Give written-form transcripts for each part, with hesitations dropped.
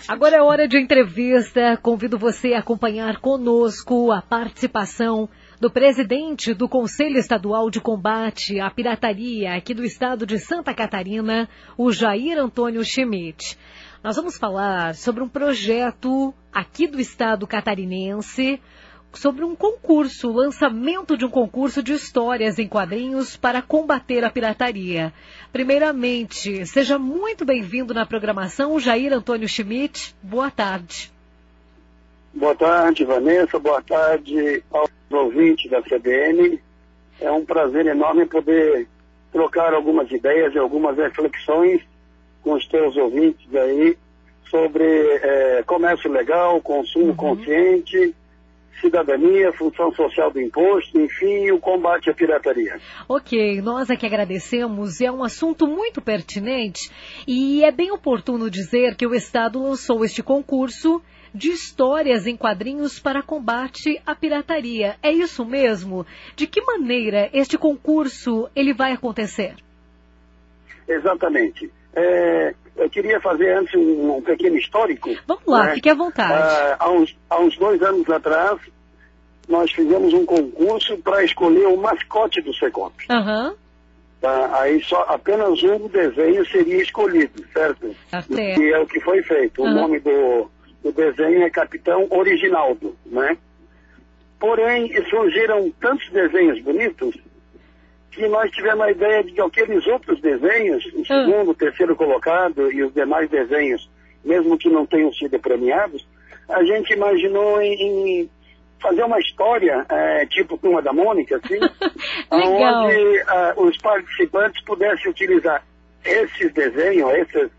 Agora é hora de entrevista. Convido você a acompanhar conosco a participação do presidente do Conselho Estadual de Combate à Pirataria aqui do estado de Santa Catarina, o Jair Antônio Schmidt. Nós vamos falar sobre um projeto aqui do estado catarinense, sobre um concurso, o lançamento de um concurso de histórias em quadrinhos para combater a pirataria. Primeiramente, seja muito bem-vindo na programação, Jair Antônio Schmidt. Boa tarde. Boa tarde, Vanessa. Boa tarde aos ouvintes da CBN. É um prazer enorme poder trocar algumas ideias e algumas reflexões com os teus ouvintes aí sobre comércio legal, consumo consciente, cidadania, função social do imposto, enfim, o combate à pirataria. Ok, nós aqui agradecemos, é um assunto muito pertinente e é bem oportuno dizer que o Estado lançou este concurso de histórias em quadrinhos para combate à pirataria. É isso mesmo? De que maneira este concurso ele vai acontecer? Exatamente. Eu queria fazer antes um pequeno histórico. Vamos lá, fique à vontade. Há uns 2 anos atrás, nós fizemos um concurso para escolher o mascote do Secop. Aí só apenas um desenho seria escolhido, certo? E é o que foi feito. O nome do desenho é Capitão Originaldo, né? Porém, surgiram tantos desenhos bonitos que nós tivemos a ideia de que aqueles outros desenhos, o segundo, o terceiro colocado e os demais desenhos, mesmo que não tenham sido premiados, a gente imaginou em fazer uma história, tipo Turma da Mônica, assim, onde os participantes pudessem utilizar esses desenhos, essas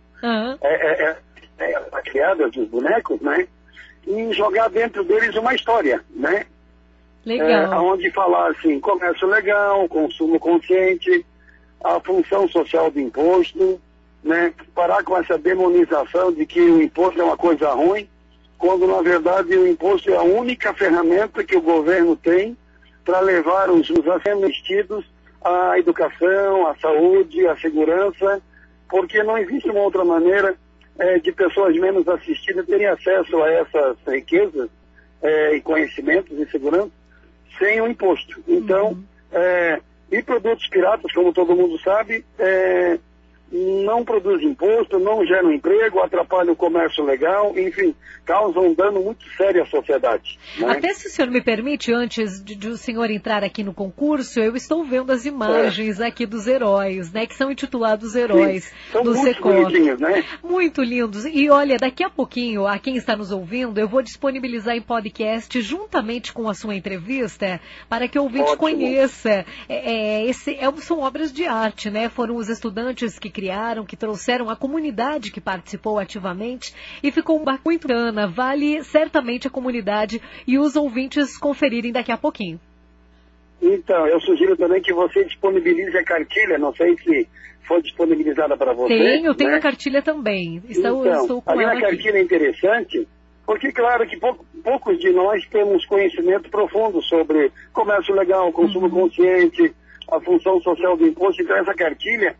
criadas dos bonecos, né, e jogar dentro deles uma história, né? Legal. Onde falar assim, comércio legal, consumo consciente, a função social do imposto, né? Parar com essa demonização de que o imposto é uma coisa ruim, quando na verdade o imposto é a única ferramenta que o governo tem para levar os assistidos à educação, à saúde, à segurança, porque não existe uma outra maneira de pessoas menos assistidas terem acesso a essas riquezas e conhecimentos e segurança sem o imposto. Então, e produtos piratas, como todo mundo sabe, não produzem imposto, não geram emprego, atrapalham o comércio legal, enfim, causam um dano muito sério à sociedade. Né? Até se o senhor me permite, antes de o senhor entrar aqui no concurso, eu estou vendo as imagens aqui dos heróis, né, que são intitulados Heróis do Secop. Muito bonitinhos, né? Muito lindos. E olha, daqui a pouquinho, a quem está nos ouvindo, eu vou disponibilizar em podcast, juntamente com a sua entrevista, para que o ouvinte conheça. São obras de arte, né? Foram os estudantes que criaram, que trouxeram a comunidade que participou ativamente e ficou muito bacana. Vale certamente a comunidade e os ouvintes conferirem daqui a pouquinho. Então, eu sugiro também que você disponibilize a cartilha, não sei se foi disponibilizada para você. Tenho a cartilha também. Estou com ela a cartilha é interessante, porque claro que poucos de nós temos conhecimento profundo sobre comércio legal, consumo consciente, a função social do imposto. Então essa cartilha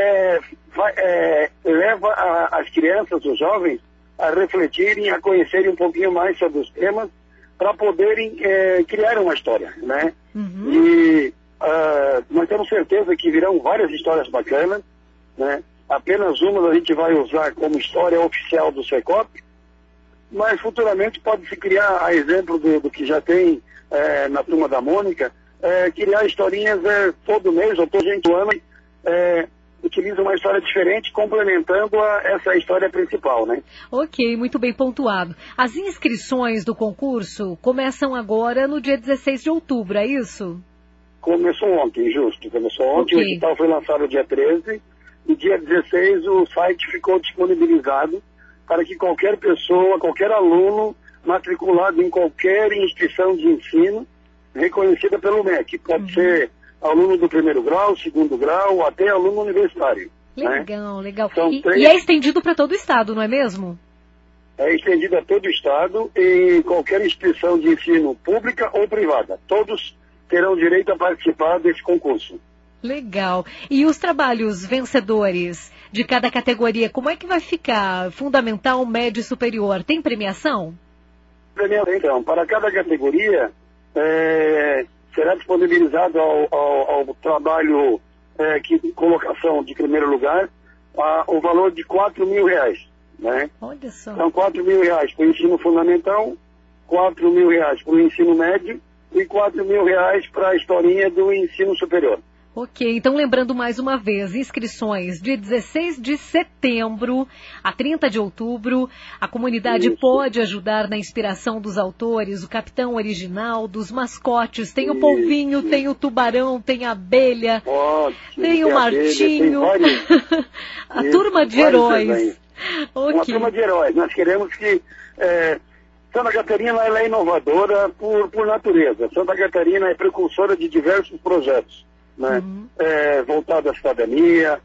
leva as crianças, os jovens, a refletirem, a conhecerem um pouquinho mais sobre os temas, para poderem criar uma história, né? E nós temos certeza que virão várias histórias bacanas, né? Apenas uma a gente vai usar como história oficial do Secop, mas futuramente pode se criar, a exemplo do que já tem na Turma da Mônica, criar historinhas todo mês ou todo ano, utiliza uma história diferente, complementando essa história principal, né? Ok, muito bem pontuado. As inscrições do concurso começam agora no dia 16 de outubro, é isso? Começou ontem, justo. Começou ontem, o edital foi lançado dia 13, e dia 16 o site ficou disponibilizado para que qualquer pessoa, qualquer aluno matriculado em qualquer instituição de ensino reconhecida pelo MEC, pode ser aluno do 1º grau, 2º grau, até aluno universitário. Legal, né? legal. E é estendido para todo o estado, não é mesmo? É estendido a todo o estado e qualquer instituição de ensino pública ou privada. Todos terão direito a participar desse concurso. Legal. E os trabalhos vencedores de cada categoria, como é que vai ficar? Fundamental, médio e superior, tem premiação? Então, para cada categoria, será disponibilizado ao trabalho de colocação de primeiro lugar o valor de R$4.000, né? Olha só. Então, R$4.000 para o ensino fundamental, R$4.000 para o ensino médio e R$4.000 para a historinha do ensino superior. Ok, então lembrando mais uma vez, inscrições de 16 de setembro a 30 de outubro. A comunidade pode ajudar na inspiração dos autores, o capitão original, dos mascotes. Tem o polvinho, tem o tubarão, tem a abelha, tem o Martinho. A turma de heróis. Uma turma de heróis. Nós queremos que... Santa Catarina ela é inovadora por natureza. Santa Catarina é precursora de diversos projetos, né? Voltado à cidadania,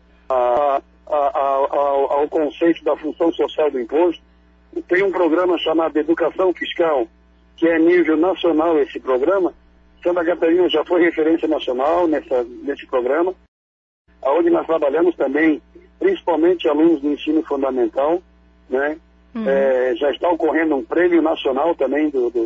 ao conceito da função social do imposto. Tem um programa chamado Educação Fiscal, que é nível nacional esse programa. Santa Catarina já foi referência nacional nesse programa, onde nós trabalhamos também, principalmente alunos do ensino fundamental, né? Já está ocorrendo um prêmio nacional também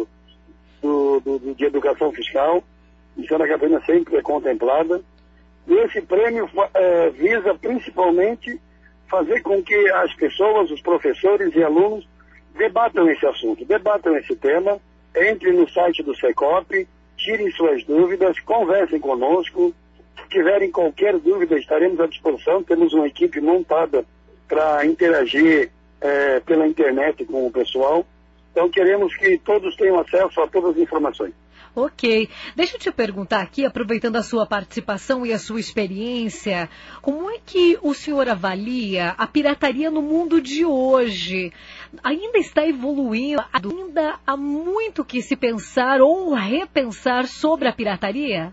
de educação fiscal, e Santa Catarina sempre é contemplada. E esse prêmio visa principalmente fazer com que as pessoas, os professores e alunos debatam esse assunto, debatam esse tema, entrem no site do SECOP, tirem suas dúvidas, conversem conosco. Se tiverem qualquer dúvida, estaremos à disposição. Temos uma equipe montada para interagir pela internet com o pessoal. Então queremos que todos tenham acesso a todas as informações. Ok. Deixa eu te perguntar aqui, aproveitando a sua participação e a sua experiência, como é que o senhor avalia a pirataria no mundo de hoje? Ainda está evoluindo? Ainda há muito que se pensar ou repensar sobre a pirataria?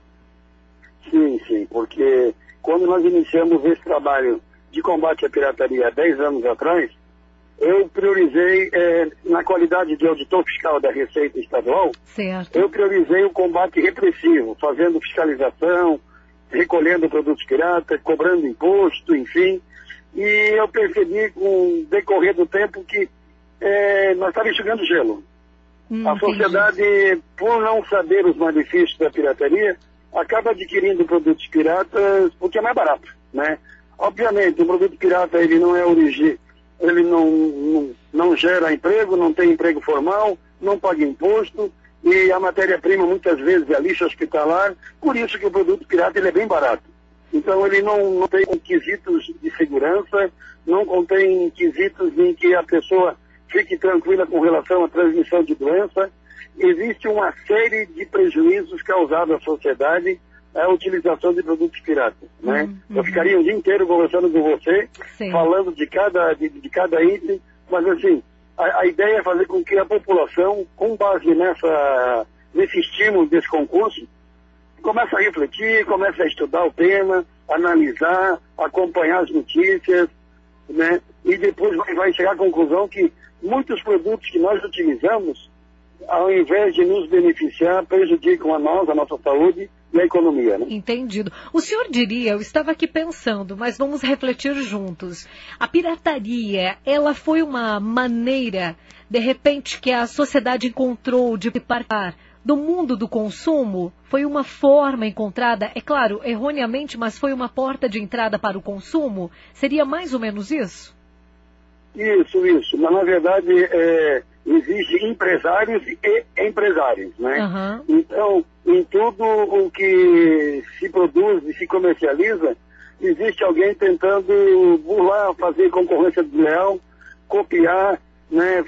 Sim, porque quando nós iniciamos esse trabalho de combate à pirataria há 10 anos atrás, eu priorizei, na qualidade de auditor fiscal da Receita Estadual, certo, eu priorizei o combate repressivo, fazendo fiscalização, recolhendo produtos piratas, cobrando imposto, enfim. E eu percebi com o decorrer do tempo que nós estávamos enxugando gelo. A sociedade, por não saber os malefícios da pirataria, acaba adquirindo produtos piratas porque é mais barato, né? Obviamente, o produto pirata ele não é ele não gera emprego, não tem emprego formal, não paga imposto, e a matéria-prima muitas vezes é lixo hospitalar, por isso que o produto pirata ele é bem barato. Então ele não tem quesitos de segurança, não contém quesitos em que a pessoa fique tranquila com relação à transmissão de doença. Existe uma série de prejuízos causados à sociedade a utilização de produtos piratas, né? Eu ficaria um dia inteiro conversando com você, falando de cada item, mas assim, a ideia é fazer com que a população, com base nesse estímulo desse concurso, comece a refletir, comece a estudar o tema, analisar, acompanhar as notícias, né? E depois vai chegar à conclusão que muitos produtos que nós utilizamos, ao invés de nos beneficiar, prejudicam a nossa saúde e a economia, né? Entendido. O senhor diria, eu estava aqui pensando, mas vamos refletir juntos. A pirataria, ela foi uma maneira, de repente, que a sociedade encontrou de participar do mundo do consumo? Foi uma forma encontrada, é claro, erroneamente, mas foi uma porta de entrada para o consumo? Seria mais ou menos isso? Isso. Mas, na verdade, existem empresários e empresários, né? Então, em tudo o que se produz e se comercializa, existe alguém tentando burlar, fazer concorrência desleal, copiar, né?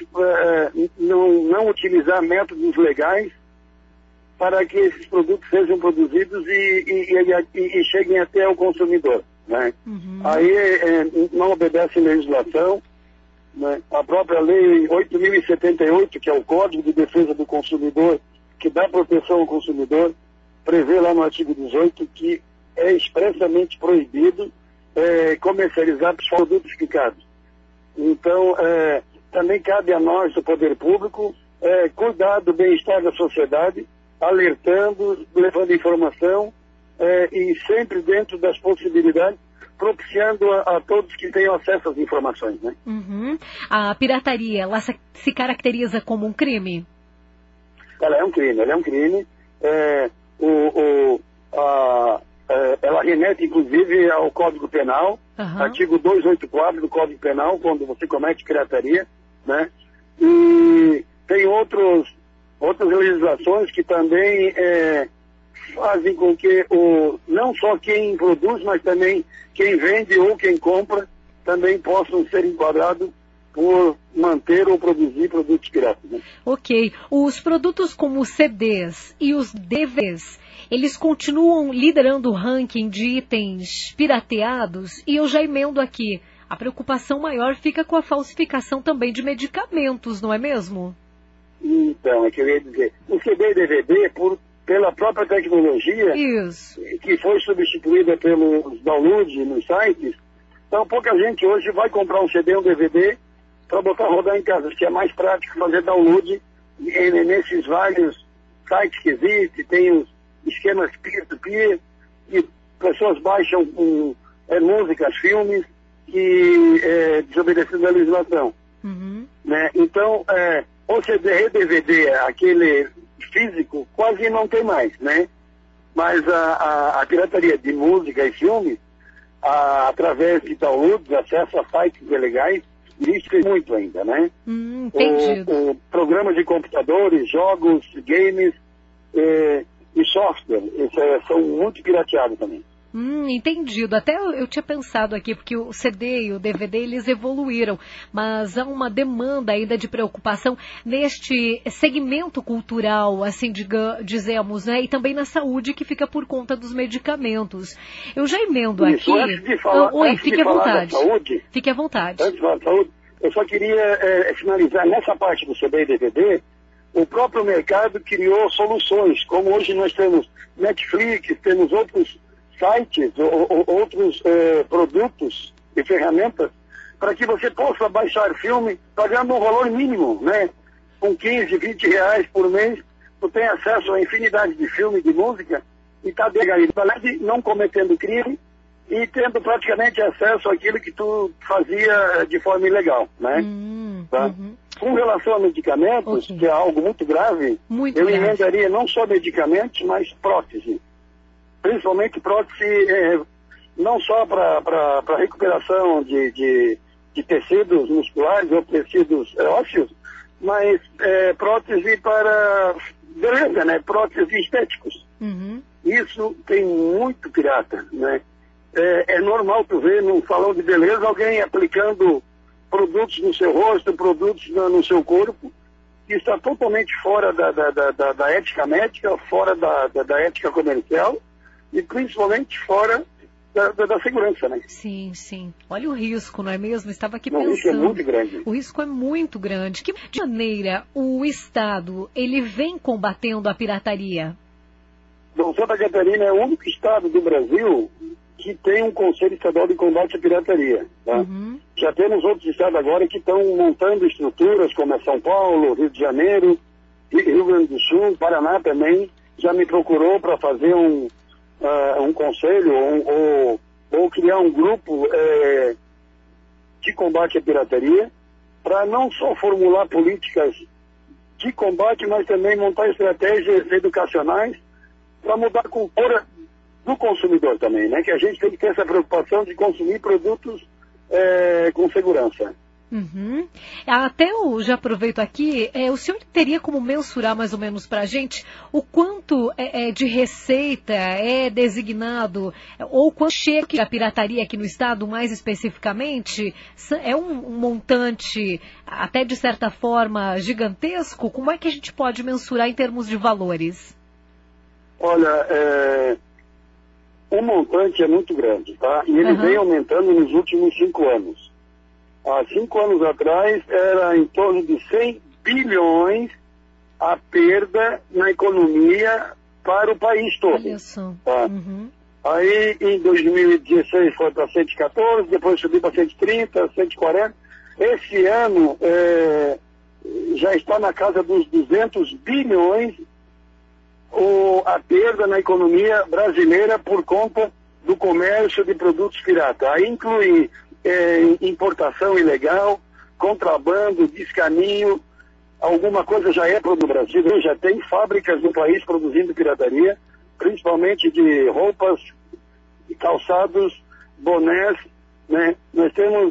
Não utilizar métodos legais para que esses produtos sejam produzidos e cheguem até o consumidor, né? Aí não obedece legislação, né? A própria lei 8.078, que é o Código de Defesa do Consumidor, que dá proteção ao consumidor, prevê lá no artigo 18 que é expressamente proibido comercializar produtos picados. Então, também cabe a nós, do poder público, cuidar do bem-estar da sociedade, alertando, levando informação e sempre dentro das possibilidades, propiciando a todos que tenham acesso às informações, né? Uhum. A pirataria, ela se caracteriza como um crime? Ela é um crime. Ela remete, inclusive, ao Código Penal, artigo 284 do Código Penal, quando você comete pirataria, né? E tem outras legislações que também fazem com que não só quem produz, mas também quem vende ou quem compra também possam ser enquadrados por manter ou produzir produtos piratas, né? Ok. Os produtos como os CDs e os DVDs, eles continuam liderando o ranking de itens pirateados? E eu já emendo aqui, a preocupação maior fica com a falsificação também de medicamentos, não é mesmo? Então, eu queria dizer, o CD e DVD, pela própria tecnologia, Isso, que foi substituída pelos downloads nos sites, então pouca gente hoje vai comprar um CD ou um DVD para botar rodar em casa, que é mais prático fazer download nesses vários sites que existem, tem os esquemas peer-to-peer, e pessoas baixam músicas, filmes, que desobedecendo a legislação. Né? Então, o CD e DVD, aquele físico, quase não tem mais, né? Mas a pirataria de música e filme, através de downloads, acesso a sites ilegais, existe muito ainda, né? Entendido. O programa de computadores, jogos, games e software, são muito pirateados também. Entendido. Até eu tinha pensado aqui, porque o CD e o DVD, eles evoluíram, mas há uma demanda ainda de preocupação neste segmento cultural, assim, dizemos, né? E também na saúde, que fica por conta dos medicamentos. Eu já emendo Isso, aqui... Antes de falar, fique à vontade. Saúde, fique à vontade. Antes de falar da saúde, eu só queria finalizar nessa parte do CD e DVD. O próprio mercado criou soluções, como hoje nós temos Netflix, temos outros sites, outros produtos e ferramentas, para que você possa baixar filme pagando um valor mínimo, né? Com 15, 20 reais por mês, tu tem acesso a infinidade de filme, de música, e está não cometendo crime e tendo praticamente acesso àquilo que tu fazia de forma ilegal, né? Tá? Com relação a medicamentos, que é algo muito grave, eu emendaria não só medicamentos, mas prótese. Principalmente prótese, não só para recuperação de tecidos musculares ou tecidos ósseos, mas prótese para beleza, né? Prótese estéticos. Isso tem muito pirata, né? É normal tu ver num salão de beleza alguém aplicando produtos no seu rosto, produtos no seu corpo, que está totalmente fora da ética médica, fora da ética comercial, e principalmente fora da segurança, né? Sim, sim. Olha o risco, não é mesmo? Estava aqui pensando. O risco é muito grande. O risco é muito grande. De maneira o Estado, ele vem combatendo a pirataria? Bom, Santa Catarina é o único estado do Brasil que tem um Conselho Estadual de Combate à Pirataria. Tá? Já temos outros estados agora que estão montando estruturas, como é São Paulo, Rio de Janeiro, Rio Grande do Sul, Paraná também, já me procurou para fazer um conselho ou criar um grupo de combate à pirataria, para não só formular políticas de combate, mas também montar estratégias educacionais para mudar a cultura do consumidor também, né? Que a gente tem que ter essa preocupação de consumir produtos com segurança. Até eu já aproveito aqui, o senhor teria como mensurar mais ou menos para a gente o quanto de receita é designado, ou quanto chega a pirataria aqui no estado, mais especificamente? É um montante até de certa forma gigantesco? Como é que a gente pode mensurar em termos de valores? Olha, o montante é muito grande, tá? E ele vem aumentando nos últimos 5 anos. Há 5 anos atrás, era em torno de 100 bilhões a perda na economia para o país todo. Olha só. Tá? Aí, em 2016, foi para 114, depois subiu para 130, 140. Esse ano, já está na casa dos 200 bilhões a perda na economia brasileira por conta do comércio de produtos piratas. Aí inclui importação ilegal, contrabando, descaminho, alguma coisa já é produto no Brasil, já tem fábricas no país produzindo pirataria, principalmente de roupas, calçados, bonés, né? Nós temos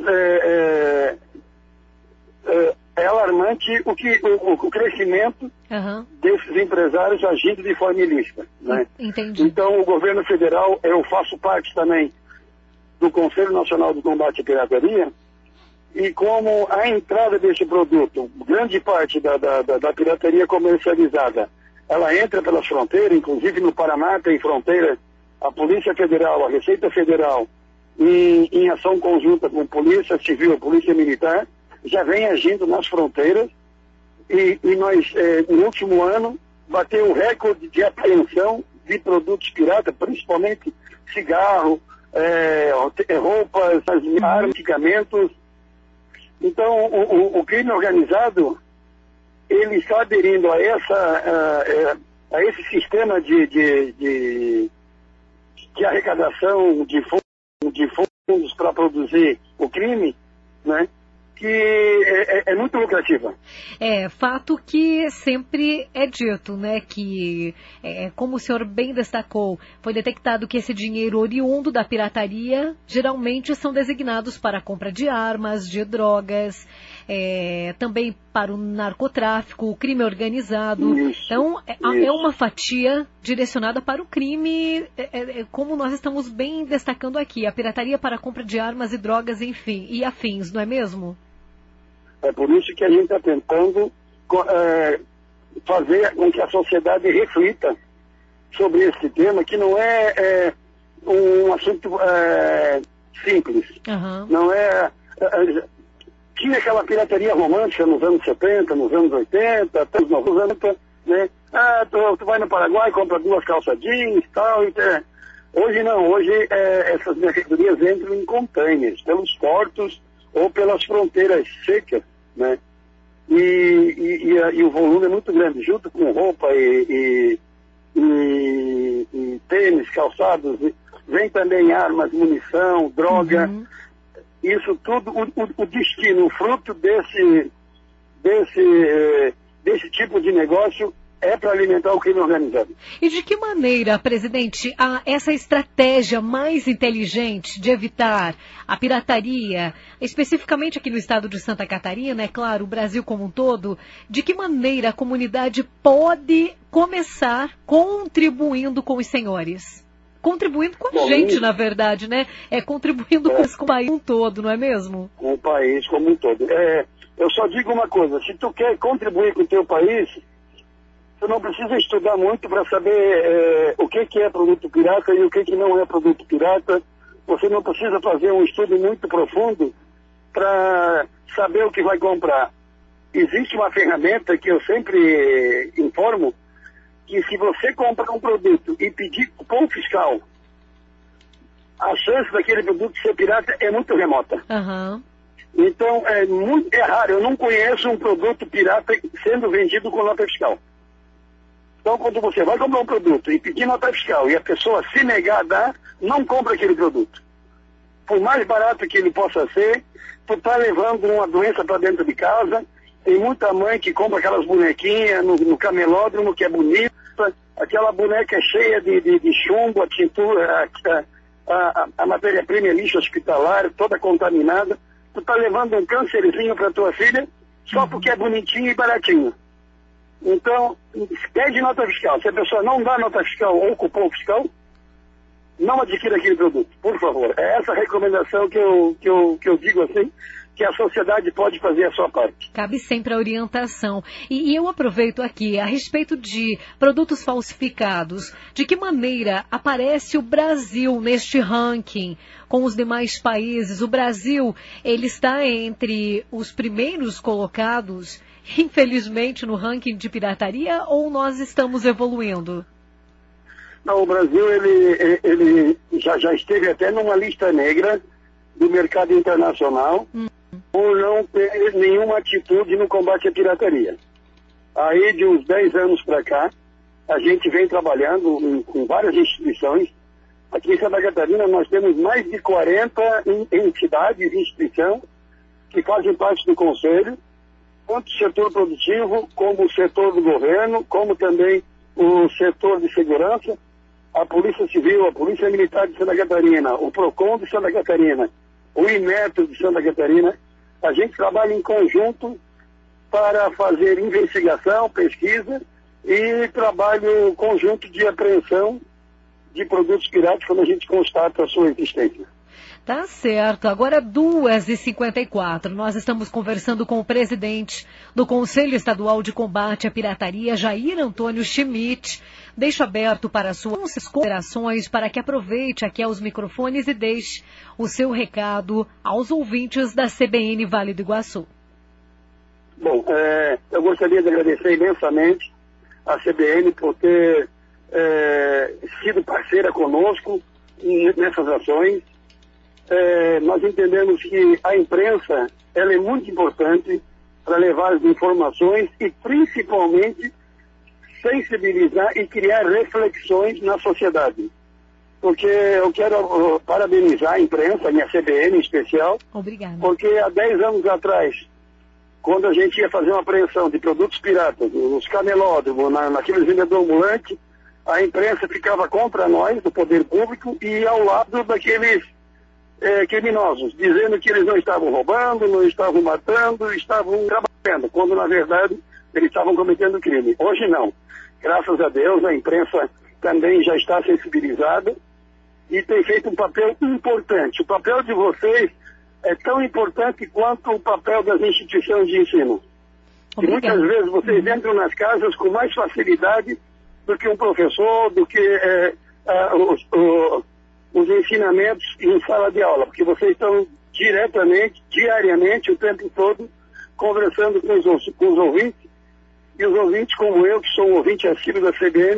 é alarmante o crescimento desses empresários agindo de forma ilícita, né? Entendi. Então o governo federal, eu faço parte também do Conselho Nacional de Combate à Pirataria, e como a entrada desse produto, grande parte da pirataria comercializada, ela entra pelas fronteiras, inclusive no Paraná tem fronteira, a Polícia Federal, a Receita Federal, em ação conjunta com Polícia Civil, Polícia Militar, já vem agindo nas fronteiras, e nós, no último ano, bateu o recorde de apreensão de produtos piratas, principalmente cigarro, roupas, armas, medicamentos. Então, o crime organizado, ele está aderindo a esse sistema de arrecadação de fundos para produzir o crime, né? Que é muito lucrativa. Fato que sempre é dito, né, que, como o senhor bem destacou, foi detectado que esse dinheiro oriundo da pirataria geralmente são designados para a compra de armas, de drogas, também para o narcotráfico, o crime organizado. Isso, então, é uma fatia direcionada para o crime, como nós estamos bem destacando aqui, a pirataria para a compra de armas e drogas, enfim, e afins, não é mesmo? É por isso que a gente está tentando fazer com que a sociedade reflita sobre esse tema, que não é um assunto simples. Não tinha aquela pirataria romântica nos anos 70, nos anos 80, até os 90, né? Tu vai no Paraguai, compra 2 calças jeans e tal. Hoje não, hoje essas mercadorias entram em containers, pelos portos ou pelas fronteiras secas, né? E o volume é muito grande, junto com roupa e tênis, calçados, vem também armas, munição, droga. Isso tudo, o destino, o fruto desse tipo de negócio é para alimentar o crime organizado. E de que maneira, presidente, essa estratégia mais inteligente de evitar a pirataria, especificamente aqui no estado de Santa Catarina, é claro, o Brasil como um todo, de que maneira a comunidade pode começar contribuindo com os senhores? Contribuindo com a gente, na verdade, né? Contribuindo com o país como um todo, não é mesmo? Com o país como um todo. Eu só digo uma coisa, se tu quer contribuir com o teu país, tu não precisa estudar muito para saber o que é produto pirata e o que não é produto pirata. Você não precisa fazer um estudo muito profundo para saber o que vai comprar. Existe uma ferramenta que eu sempre informo, que se você comprar um produto e pedir cupom fiscal, a chance daquele produto ser pirata é muito remota. Então, é raro. Eu não conheço um produto pirata sendo vendido com nota fiscal. Então, quando você vai comprar um produto e pedir nota fiscal e a pessoa se negar a dar, não compra aquele produto. Por mais barato que ele possa ser, tu está levando uma doença para dentro de casa. Tem muita mãe que compra aquelas bonequinhas no camelódromo, que é bonita, aquela boneca cheia de chumbo, a tintura, a matéria-prima é lixo hospitalar, toda contaminada. Tu está levando um câncerzinho para tua filha só porque é bonitinho e baratinho. Então, pede nota fiscal. Se a pessoa não dá nota fiscal ou cupom fiscal, não adquira aquele produto, por favor. É essa a recomendação que eu digo assim, que a sociedade pode fazer a sua parte. Cabe sempre a orientação. E eu aproveito aqui, a respeito de produtos falsificados, de que maneira aparece o Brasil neste ranking com os demais países? O Brasil, ele está entre os primeiros colocados, infelizmente, no ranking de pirataria, ou nós estamos evoluindo? Não, o Brasil, ele já esteve até numa lista negra do mercado internacional, por não ter nenhuma atitude no combate à pirataria. Aí, de uns 10 anos para cá, a gente vem trabalhando com várias instituições. Aqui em Santa Catarina nós temos mais de 40 entidades e instituições que fazem parte do Conselho, tanto o setor produtivo, como o setor do governo, como também o setor de segurança, a Polícia Civil, a Polícia Militar de Santa Catarina, o PROCON de Santa Catarina, o INETO de Santa Catarina. A gente trabalha em conjunto para fazer investigação, pesquisa e trabalho conjunto de apreensão de produtos piratas quando a gente constata a sua existência. Tá certo. Agora 2h54. Nós estamos conversando com o presidente do Conselho Estadual de Combate à Pirataria, Jair Antônio Schmidt. Deixo aberto para suas considerações, para que aproveite aqui aos microfones e deixe o seu recado aos ouvintes da CBN Vale do Iguaçu. Bom, eu gostaria de agradecer imensamente a CBN por ter sido parceira conosco nessas ações. Nós entendemos que a imprensa ela é muito importante para levar as informações e principalmente sensibilizar e criar reflexões na sociedade. Porque eu quero parabenizar a imprensa, a minha CBN em especial. Obrigada. Porque há 10 anos atrás, quando a gente ia fazer uma apreensão de produtos piratas, nos camelódromos, naqueles vendedores ambulantes, a imprensa ficava contra nós, do poder público, e ao lado daqueles criminosos, dizendo que eles não estavam roubando, não estavam matando, estavam trabalhando, quando na verdade eles estavam cometendo crime. Hoje não. Graças a Deus a imprensa também já está sensibilizada e tem feito um papel importante. O papel de vocês é tão importante quanto o papel das instituições de ensino. E muitas vezes vocês entram nas casas com mais facilidade do que um professor, do que os ensinamentos em sala de aula, porque vocês estão diariamente, o tempo todo, conversando com os ouvintes, e os ouvintes como eu, que sou um ouvinte assíduo da CBN,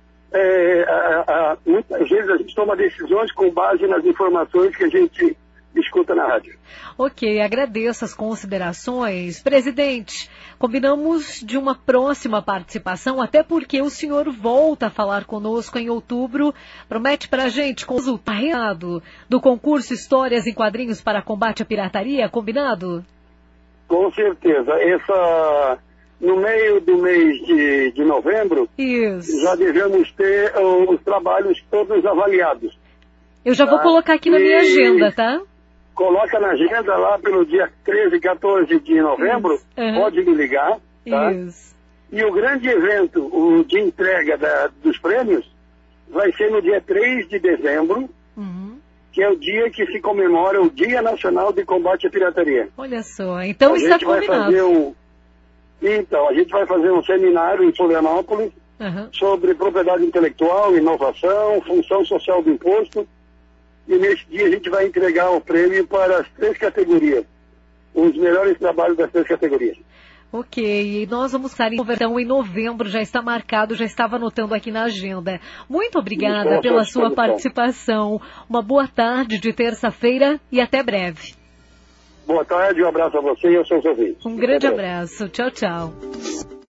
muitas vezes a gente toma decisões com base nas informações que a gente escuta na rádio. Ok, agradeço as considerações. Presidente, combinamos de uma próxima participação, até porque o senhor volta a falar conosco em outubro. Promete para a gente com o resultado do concurso Histórias em Quadrinhos para Combate à Pirataria, combinado? Com certeza. No meio do mês de novembro, isso, já devemos ter os trabalhos todos avaliados. Eu já vou colocar aqui na minha agenda, tá? Coloca na agenda lá pelo dia 13 e 14 de novembro, pode me ligar, tá? Isso. E o grande evento, o de entrega dos prêmios, vai ser no dia 3 de dezembro, que é o dia que se comemora o Dia Nacional de Combate à Pirataria. Olha só, então está combinado. A gente vai fazer um seminário em Florianópolis sobre propriedade intelectual, inovação, função social do imposto. E nesse dia a gente vai entregar o prêmio para as 3 categorias. Os melhores trabalhos das 3 categorias. Ok, e nós vamos estar em conversão em novembro, já está marcado, já estava anotando aqui na agenda. Muito obrigada pela sua participação. Uma boa tarde de terça-feira e até breve. Boa tarde, um abraço a você e aos seus ouvintes. Um grande abraço. Tchau, tchau.